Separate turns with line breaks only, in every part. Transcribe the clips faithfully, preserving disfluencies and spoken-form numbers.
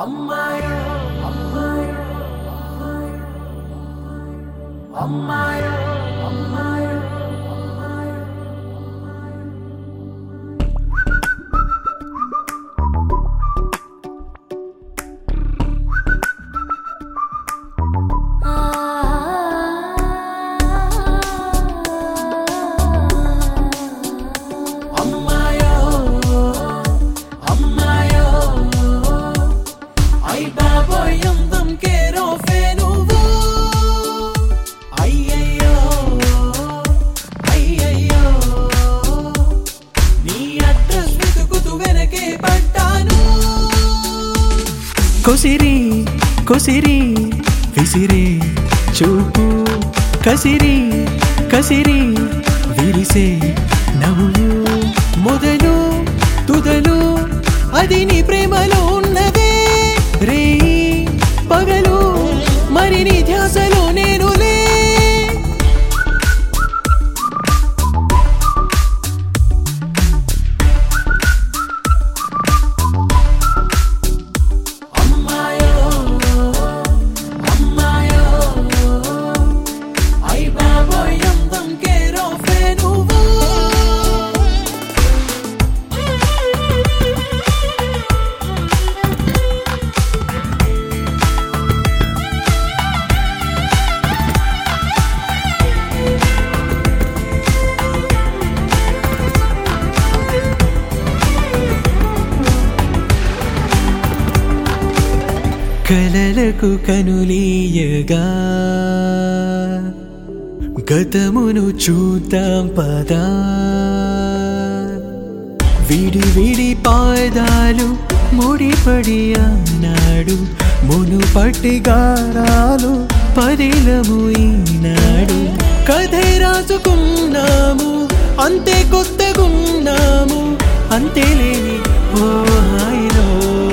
అమ్మాయో అమ్మాయో అమ్మాయో అమ్మాయో
కొసిరి కొసిరి విసిరి చూపు కసిరి కసిరి విరిసే నవ్వు మొదలు తుదలు అది నీ ప్రేమలో ఉన్నదే రే పగలు మరి నీ ధ్యాసలో నేనులే కలలకు కనులీయగా గతమును చూద్దాం పదా విడి విడి పాదాలు ముడిపడి అన్నాడు మునుపటి గారాలు పదిలము ఈనాడు కథే రాసుకున్నాము అంతే కొత్తగున్నాము అంతే లేని ఓ హాయిలో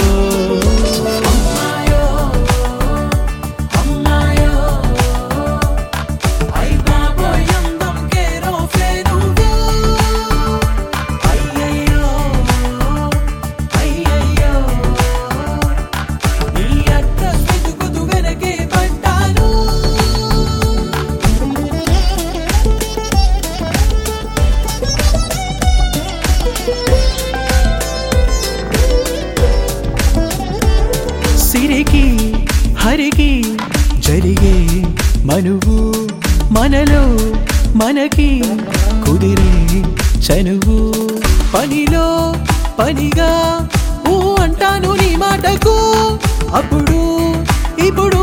సిరికి హరికి జరిగే మనువు మనలో మనకి కుదిరే చనువు పనిలో పనిగా ఊ అంటాను నీ మాటకు అప్పుడు ఇప్పుడు